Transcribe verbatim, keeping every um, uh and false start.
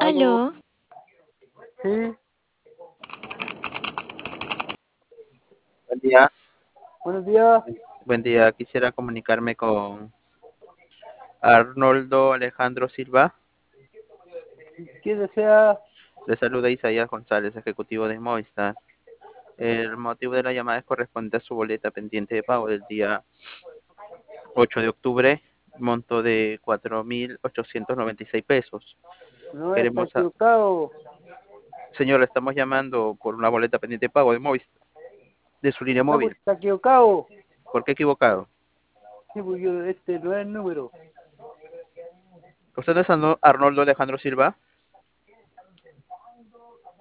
Aló. Aló, Sí, Buen día, buenos días. buen día. Quisiera comunicarme con Arnoldo Alejandro Silva. ¿Quién desea? Le saluda Isaías González, ejecutivo de Movistar. El motivo de la llamada es corresponde a su boleta pendiente de pago del día ocho de octubre, monto de cuatro mil ochocientos noventa y seis pesos. No está Queremos, a- equivocado. Señor, le estamos llamando por una boleta pendiente de pago de Movistar, de su línea No, pues móvil. está equivocado. ¿Por qué equivocado? Sí, pues yo, este no es el número. ¿Usted no es Arno- Arnoldo Alejandro Silva?